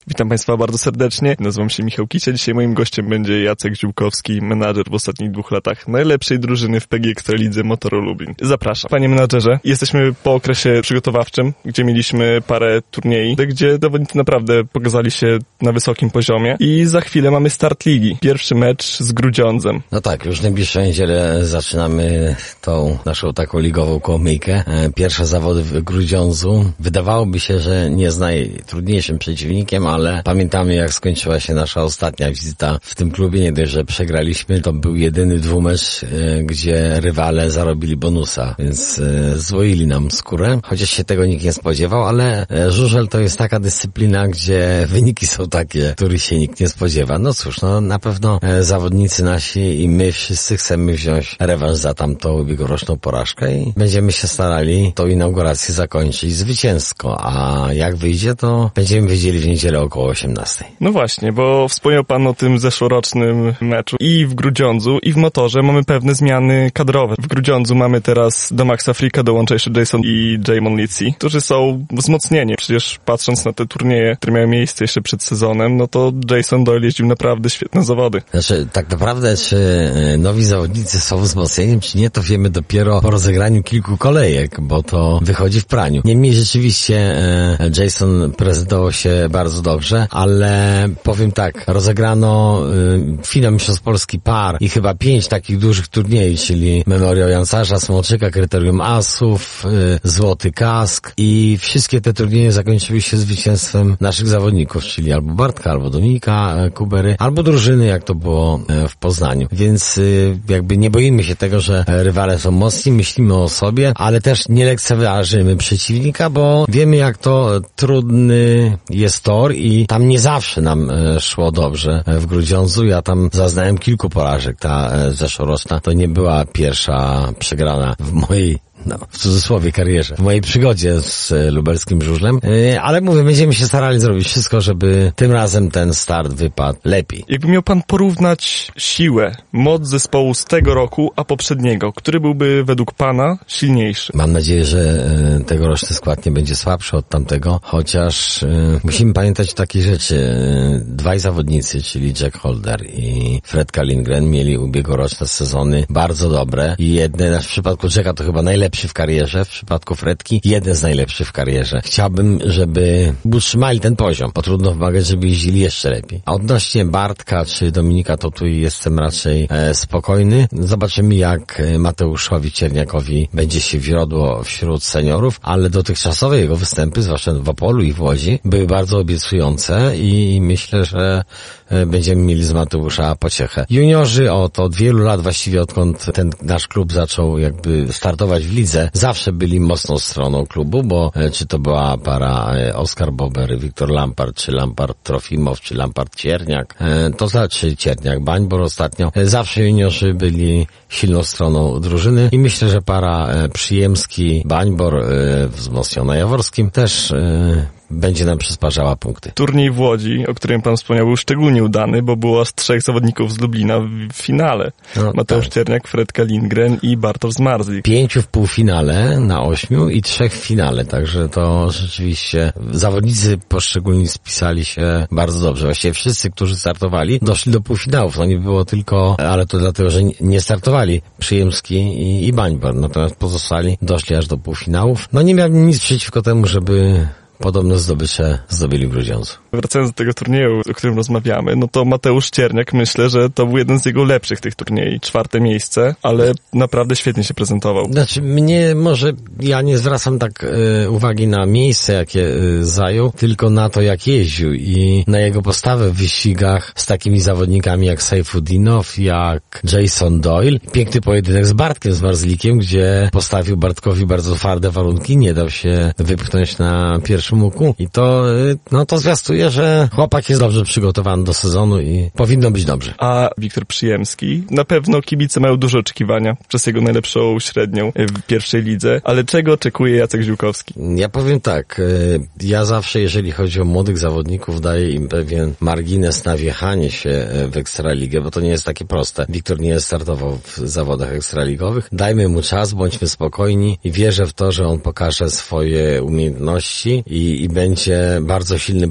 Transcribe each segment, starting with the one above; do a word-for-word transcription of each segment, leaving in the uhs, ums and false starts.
Witam Państwa bardzo serdecznie. Nazywam się Michał Kicia. Dzisiaj moim gościem będzie Jacek Ziółkowski, menadżer w ostatnich dwóch latach najlepszej drużyny w P G Ekstralidze Motoru Lublin. Zapraszam. Panie menadżerze, jesteśmy po okresie przygotowawczym, gdzie mieliśmy parę turniejów, gdzie zawodnicy naprawdę pokazali się na wysokim poziomie i za chwilę mamy start ligi. Pierwszy mecz z Grudziądzem. No tak, już w najbliższą niedzielę zaczynamy tą naszą taką ligową kołmyjkę. Pierwsze zawody w Grudziądzu. Wydawałoby się, że nie jest najtrudniejszym przeciwnikiem, ale pamiętamy, jak skończyła się nasza ostatnia wizyta w tym klubie. Nie dość, że przegraliśmy, to był jedyny dwumecz, gdzie rywale zarobili bonusa, więc złoili nam skórę. Chociaż się tego nikt nie spodziewał, ale żużel to jest taka dyscyplina, gdzie wyniki są takie, których się nikt nie spodziewa. No cóż, no na pewno zawodnicy nasi i my wszyscy chcemy wziąć rewanż za tamtą ubiegłoroczną porażkę i będziemy się starali tą inaugurację zakończyć zwycięsko, a jak wyjdzie, to będziemy wiedzieli w niedzielę około osiemnastej. No właśnie, bo wspomniał Pan o tym zeszłorocznym meczu. I w Grudziądzu, i w Motorze mamy pewne zmiany kadrowe. W Grudziądzu mamy teraz do Maxa Freaka dołącza jeszcze Jason i Jamon Litsi, którzy są wzmocnieni. Przecież patrząc na te turnieje, które miały miejsce jeszcze przed sezonem, no to Jason Doyle jeździł naprawdę świetne zawody. Znaczy, tak naprawdę, czy nowi zawodnicy są wzmocnieni, czy nie, to wiemy dopiero po rozegraniu kilku kolejek, bo to wychodzi w praniu. Niemniej rzeczywiście Jason prezentował się bardzo dobrze, ale powiem tak, rozegrano y, finał Mistrzostw Polski par i chyba pięć takich dużych turniejów, czyli Memoriał Jancarza, Smoczyka, Kryterium Asów, y, Złoty Kask i wszystkie te turnieje zakończyły się zwycięstwem naszych zawodników, czyli albo Bartka, albo Dominika y, Kubery, albo drużyny, jak to było y, w Poznaniu. Więc y, jakby nie boimy się tego, że rywale są mocni, myślimy o sobie, ale też nie lekceważymy przeciwnika, bo wiemy, jak to trudny jest tor i tam nie zawsze nam e, szło dobrze e, w Grudziądzu. Ja tam zaznałem kilku porażek. Ta e, zeszłoroczna to nie była pierwsza przegrana w mojej, no, w cudzysłowie karierze, w mojej przygodzie z e, lubelskim żużlem. E, ale mówię, będziemy się starali zrobić wszystko, żeby tym razem ten start wypadł lepiej. Jakby miał Pan porównać siłę, moc zespołu z tego roku, a poprzedniego, który byłby według Pana silniejszy? Mam nadzieję, że e, tegoroczny skład nie będzie słabszy od tamtego, chociaż e, musimy pamiętać o takiej rzeczy. E, dwaj zawodnicy, czyli Jack Holder i Fredka Lindgren, mieli ubiegłoroczne sezony bardzo dobre i jedne, w przypadku Jacka to chyba najlepszy w karierze, w przypadku Fredki jeden z najlepszych w karierze. Chciałbym, żeby utrzymali ten poziom, bo trudno wymagać, żeby jeździli jeszcze lepiej. A odnośnie Bartka czy Dominika, to tu jestem raczej e, spokojny. Zobaczymy, jak Mateuszowi Cierniakowi będzie się wiodło wśród seniorów, ale dotychczasowe jego występy, zwłaszcza w Opolu i w Łodzi, były bardzo obiecujące i myślę, że e, będziemy mieli z Mateusza pociechę. Juniorzy od, od wielu lat, właściwie odkąd ten nasz klub zaczął jakby startować w lidze, zawsze byli mocną stroną klubu, bo e, czy to była para e, Oskar Bober, Wiktor Lampard, czy Lampard Trofimow, czy Lampard Cierniak, e, to znaczy Cierniak Bańbor ostatnio, e, zawsze juniorzy byli silną stroną drużyny i myślę, że para e, Przyjemski Bańbor e, wzmocniona Jaworskim też e, będzie nam przysparzała punkty. Turniej w Łodzi, o którym Pan wspomniał, był szczególnie udany, bo było aż trzech zawodników z Lublina w finale. No, Mateusz tak. Cierniak, Fredka Lindgren i Bartosz Zmarzlik. Pięciu w półfinale na ośmiu i trzech w finale, także to rzeczywiście zawodnicy poszczególni spisali się bardzo dobrze. Właściwie wszyscy, którzy startowali, doszli do półfinałów. No nie było tylko, ale to dlatego, że nie startowali Przyjemski i, i Bańbor, natomiast pozostali doszli aż do półfinałów. No nie miałem nic przeciwko temu, żeby podobno zdobycze zdobyli w Grudziądzu. Wracając do tego turnieju, o którym rozmawiamy, no to Mateusz Cierniak, myślę, że to był jeden z jego lepszych tych turniejów. Czwarte miejsce, ale naprawdę świetnie się prezentował. Znaczy, mnie może, ja nie zwracam tak y, uwagi na miejsce, jakie y, zajął, tylko na to, jak jeździł i na jego postawę w wyścigach z takimi zawodnikami jak Sejfudinow, jak Jason Doyle. Piękny pojedynek z Bartkiem Zmarzlikiem, gdzie postawił Bartkowi bardzo twarde warunki, nie dał się wypchnąć na pierwszym łuku i to, y, no to zwiastuje, że chłopak jest dobrze przygotowany do sezonu i powinno być dobrze. A Wiktor Przyjemski, na pewno kibice mają duże oczekiwania przez jego najlepszą średnią w pierwszej lidze, ale czego oczekuje Jacek Ziółkowski? Ja powiem tak, ja zawsze, jeżeli chodzi o młodych zawodników, daję im pewien margines na wjechanie się w Ekstraligę, bo to nie jest takie proste. Wiktor nie startował w zawodach ekstraligowych. Dajmy mu czas, bądźmy spokojni i wierzę w to, że on pokaże swoje umiejętności i, i będzie bardzo silnym punktem do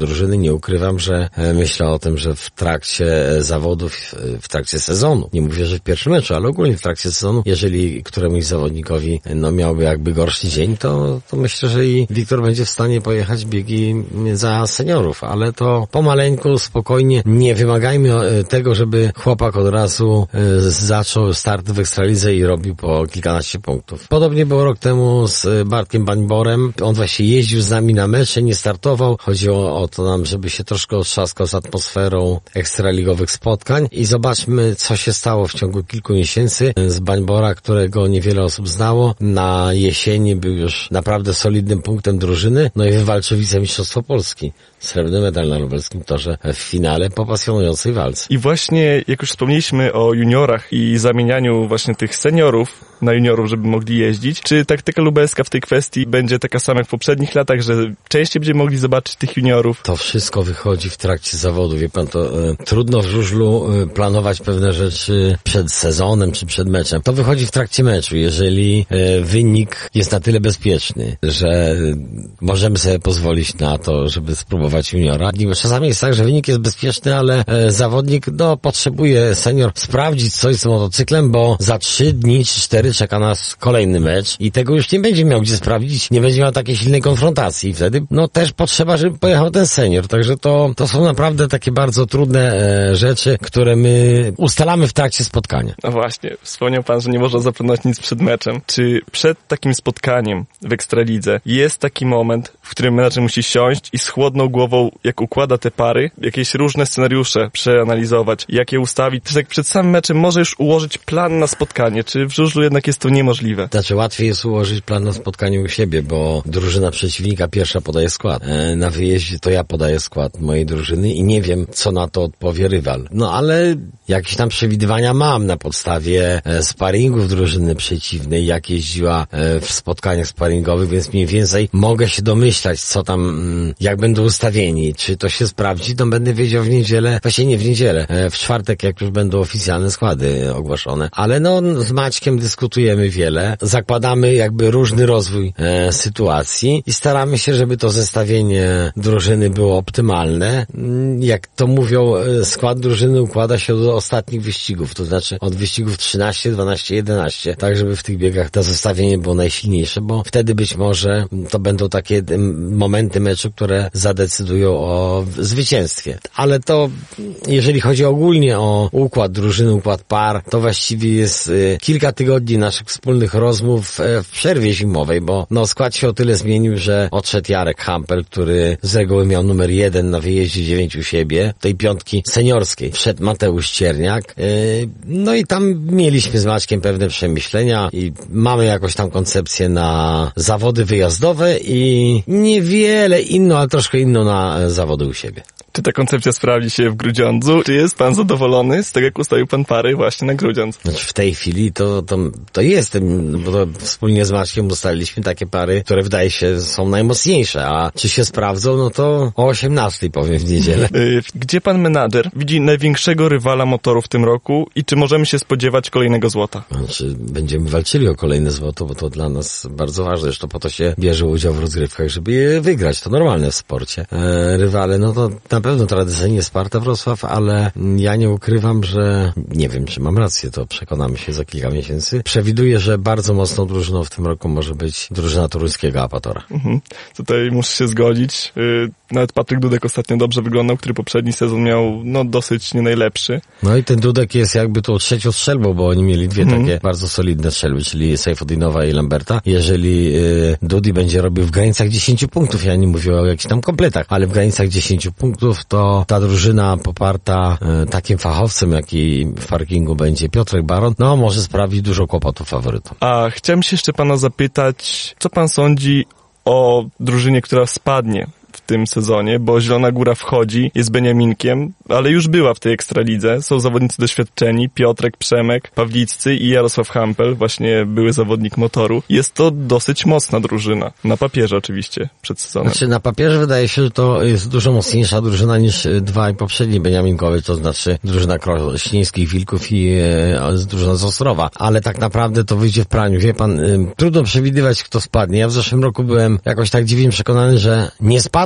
drużyny. Nie ukrywam, że myślę o tym, że w trakcie zawodów, w trakcie sezonu, nie mówię, że w pierwszym meczu, ale ogólnie w trakcie sezonu, jeżeli któremuś zawodnikowi no, miałby jakby gorszy dzień, to, to myślę, że i Wiktor będzie w stanie pojechać biegi za seniorów, ale to pomaleńku, spokojnie, nie wymagajmy tego, żeby chłopak od razu zaczął start w Ekstralidze i robił po kilkanaście punktów. Podobnie było rok temu z Bartkiem Bańborem. On właśnie jeździł z nami na mecze, nie startował. Chodziło o to nam, żeby się troszkę otrzaskał z atmosferą ekstraligowych spotkań i zobaczmy, co się stało w ciągu kilku miesięcy. Z Bańbora, którego niewiele osób znało, na jesieni był już naprawdę solidnym punktem drużyny, no i wywalczył wicemistrzostwo Polski. Srebrny medal na lubelskim torze w finale po pasjonującej walce. I właśnie, jak już wspomnieliśmy o juniorach i zamienianiu właśnie tych seniorów na juniorów, żeby mogli jeździć, czy taktyka lubelska w tej kwestii będzie taka sama jak w poprzednich latach, że częściej będziemy mogli zobaczyć tych juniorów? To wszystko wychodzi w trakcie zawodu. Wie pan, to e, trudno w żużlu e, planować pewne rzeczy przed sezonem czy przed meczem. To wychodzi w trakcie meczu. Jeżeli e, wynik jest na tyle bezpieczny, że e, możemy sobie pozwolić na to, żeby spróbować juniora. Czasami jest tak, że wynik jest bezpieczny, ale e, zawodnik no, potrzebuje senior sprawdzić coś z motocyklem, bo za trzy dni czy cztery czeka nas kolejny mecz i tego już nie będzie miał gdzie sprawdzić, nie będzie miał takiej silnej konfrontacji i wtedy no też potrzeba, żeby pojechał ten senior. Także to, to są naprawdę takie bardzo trudne e, rzeczy, które my ustalamy w trakcie spotkania. No właśnie, wspomniał pan, że nie można zaplanować nic przed meczem. Czy przed takim spotkaniem w Ekstralidze jest taki moment, w którym menadżer musi siąść i z chłodną głową, jak układa te pary, jakieś różne scenariusze przeanalizować, jak je ustawić, też jak przed samym meczem może już ułożyć plan na spotkanie, czy w żużlu jednak jest to niemożliwe? Znaczy łatwiej jest ułożyć plan na spotkaniu u siebie, bo drużyna przeciwnika pierwsza podaje skład. E, na wyjeździe to ja podaję skład mojej drużyny i nie wiem, co na to odpowie rywal. No ale jakieś tam przewidywania mam na podstawie e, sparingów drużyny przeciwnej, jak jeździła e, w spotkaniach sparingowych, więc mniej więcej mogę się domyślać, co tam, mm, jak będą ustawieni. Czy to się sprawdzi, to będę wiedział w niedzielę, właśnie nie w niedzielę, e, w czwartek, jak już będą oficjalne składy ogłoszone. Ale no, z Maćkiem dyskutujemy wiele, zakładamy jakby różny rozwój e, sytuacji i staramy się, żeby to zestawienie drużyny było optymalne. Jak to mówią, e, skład drużyny układa się do ostatnich wyścigów, to znaczy od wyścigów trzynaście, dwanaście, jedenaście, tak żeby w tych biegach to zestawienie było najsilniejsze, bo wtedy być może to będą takie momenty meczu, które zadecydują o zwycięstwie. Ale to, jeżeli chodzi ogólnie o układ drużyny, układ par, to właściwie jest y, kilka tygodni naszych wspólnych rozmów y, w przerwie zimowej, bo no skład się o tyle zmienił, że odszedł Jarek Hampel, który z reguły miał numer jeden na wyjeździe, dziewięć u siebie, tej piątki seniorskiej. Wszedł Mateusz Cierniak, y, no i tam mieliśmy z Maćkiem pewne przemyślenia i mamy jakąś tam koncepcję na zawody wyjazdowe i niewiele inną, ale troszkę inną na zawody u siebie. Czy ta koncepcja sprawdzi się w Grudziądzu? Czy jest pan zadowolony z tego, jak ustawił pan pary właśnie na Grudziądz? Znaczy w tej chwili to, to, to jestem, bo to wspólnie z Maćkiem ustaliliśmy takie pary, które wydaje się są najmocniejsze, a czy się sprawdzą, no to o osiemnastej powiem w niedzielę. Gdzie pan menadżer widzi największego rywala motoru w tym roku i czy możemy się spodziewać kolejnego złota? Znaczy będziemy walczyli o kolejne złoto, bo to dla nas bardzo ważne, zresztą po to się bierze udział w rozgrywkach, żeby je wygrać, to normalne w sporcie. E, rywale, no to na pewno tradycyjnie Sparta Wrocław, ale ja nie ukrywam, że nie wiem, czy mam rację, to przekonamy się za kilka miesięcy. Przewiduję, że bardzo mocną drużyną w tym roku może być drużyna toruńskiego Apatora. Mhm. Tutaj muszę się zgodzić. Yy, nawet Patryk Dudek ostatnio dobrze wyglądał, który poprzedni sezon miał no dosyć nie najlepszy. No i ten Dudek jest jakby tu trzecią strzelbą, bo oni mieli dwie mhm. takie bardzo solidne strzelby, czyli Sejfudinowa i Lamberta. Jeżeli yy, Dudi będzie robił w granicach dziesięciu punktów, ja nie mówię o jakichś tam kompletach, ale w granicach dziesięciu punktów, to ta drużyna poparta y, takim fachowcem, jaki w parkingu będzie Piotrek Baron, no może sprawić dużo kłopotów faworytom. A chciałem się jeszcze pana zapytać, co pan sądzi o drużynie, która spadnie w tym sezonie, bo Zielona Góra wchodzi, jest Beniaminkiem, ale już była w tej Ekstralidze. Są zawodnicy doświadczeni, Piotrek, Przemek, Pawliccy i Jarosław Hampel, właśnie były zawodnik motoru. Jest to dosyć mocna drużyna. Na papierze oczywiście, przed sezonem. Znaczy na papierze wydaje się, że to jest dużo mocniejsza drużyna niż dwaj poprzedni Beniaminkowie, to znaczy drużyna Krośnieńskich Wilków i e, drużyna z Ostrowa. Ale tak naprawdę to wyjdzie w praniu. Wie pan, y, trudno przewidywać, kto spadnie. Ja w zeszłym roku byłem jakoś tak dziwnie przekonany, że nie spadną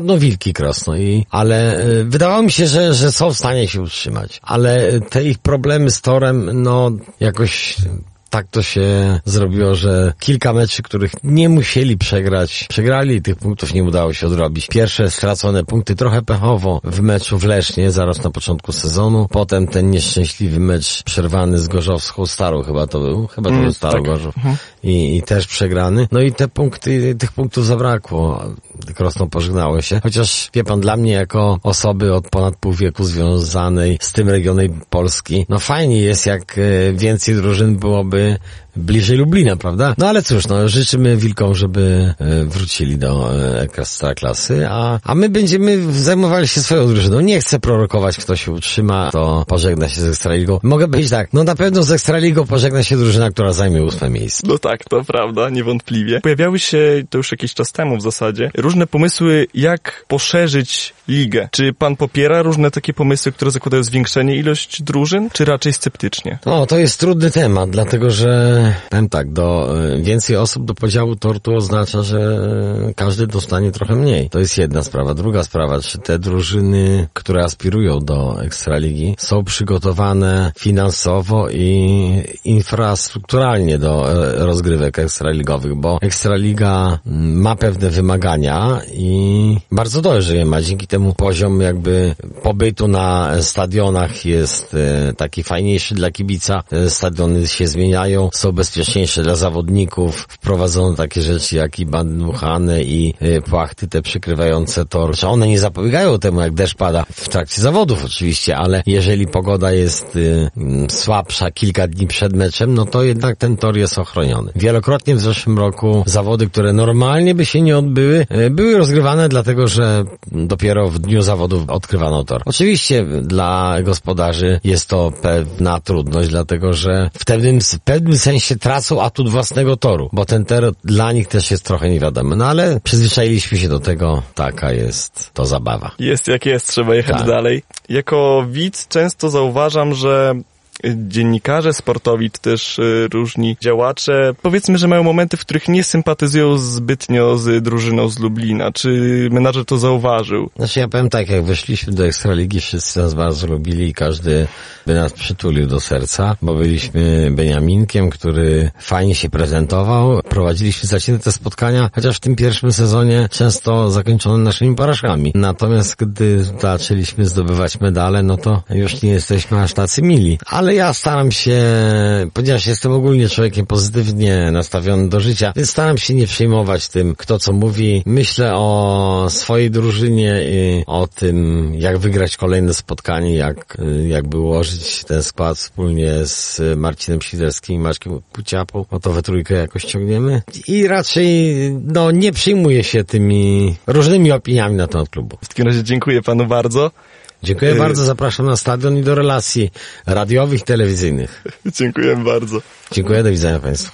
podobno wilki Krosno i, ale y, wydawało mi się, że, że są w stanie się utrzymać. Ale te ich problemy z torem, no jakoś tak to się zrobiło, że kilka meczy, których nie musieli przegrać, przegrali i tych punktów nie udało się odrobić. Pierwsze stracone punkty trochę pechowo w meczu w Lesznie, zaraz na początku sezonu. Potem ten nieszczęśliwy mecz przerwany z Gorzowską Starą, chyba to był, chyba to mm, był Staro tak. Gorzów. Mhm. I, I też przegrany. No i te punkty, tych punktów zabrakło. Krosno pożegnało się. Chociaż, wie pan, dla mnie jako osoby od ponad pół wieku związanej z tym regionem Polski, no fajnie jest, jak więcej drużyn byłoby bliżej Lublina, prawda? No ale cóż, no życzymy Wilkom, żeby wrócili do Ekstraklasy, a, a my będziemy zajmowali się swoją drużyną. Nie chcę prorokować, kto się utrzyma, to pożegna się z Ekstraligą. Mogę powiedzieć tak, no na pewno z Ekstraligą pożegna się drużyna, która zajmie ósme miejsce. No tak, to prawda, niewątpliwie. Pojawiały się, to już jakiś czas temu w zasadzie, różne pomysły, jak poszerzyć ligę. Czy pan popiera różne takie pomysły, które zakładają zwiększenie ilości drużyn, czy raczej sceptycznie? No, to jest trudny temat, dlatego że powiem tak, do więcej osób do podziału tortu oznacza, że każdy dostanie trochę mniej. To jest jedna sprawa. Druga sprawa, czy te drużyny, które aspirują do Ekstraligi, są przygotowane finansowo i infrastrukturalnie do rozgrywek ekstraligowych, bo Ekstraliga ma pewne wymagania i bardzo dobrze je ma. Dzięki temu poziom jakby pobytu na stadionach jest taki fajniejszy dla kibica. Stadiony się zmieniają, są bezpieczniejsze dla zawodników. Wprowadzono takie rzeczy jak i bandy dmuchane i płachty te przykrywające tor. One nie zapobiegają temu, jak deszcz pada w trakcie zawodów oczywiście, ale jeżeli pogoda jest y, słabsza kilka dni przed meczem, no to jednak ten tor jest ochroniony. Wielokrotnie w zeszłym roku zawody, które normalnie by się nie odbyły, y, były rozgrywane dlatego, że dopiero w dniu zawodów odkrywano tor. Oczywiście dla gospodarzy jest to pewna trudność, dlatego że w pewnym, w pewnym sensie tracą atut własnego toru, bo ten tor dla nich też jest trochę niewiadomy. No ale przyzwyczailiśmy się do tego, taka jest to zabawa. Jest jak jest, trzeba jechać tak. dalej. Jako widz często zauważam, że dziennikarze sportowi, czy też y, różni działacze, powiedzmy, że mają momenty, w których nie sympatyzują zbytnio z drużyną z Lublina. Czy menadżer to zauważył? Znaczy ja powiem tak, jak weszliśmy do Ekstraligi, wszyscy nas bardzo lubili i każdy by nas przytulił do serca, bo byliśmy Beniaminkiem, który fajnie się prezentował. Prowadziliśmy zacięte spotkania, chociaż w tym pierwszym sezonie często zakończone naszymi porażkami. Natomiast gdy zaczęliśmy zdobywać medale, no to już nie jesteśmy aż tacy mili. Ale Ale ja staram się, ponieważ jestem ogólnie człowiekiem pozytywnie nastawiony do życia, więc staram się nie przejmować tym, kto co mówi. Myślę o swojej drużynie i o tym, jak wygrać kolejne spotkanie, jak jakby ułożyć ten skład wspólnie z Marcinem Siderskim i Maćkiem Puciapą. O to we trójkę jakoś ciągniemy. I raczej, no, nie przejmuję się tymi różnymi opiniami na temat klubu. W takim razie dziękuję panu bardzo. Dziękuję yy... bardzo, zapraszam na stadion i do relacji radiowych i telewizyjnych. Dziękuję bardzo. Dziękuję, do widzenia państwu.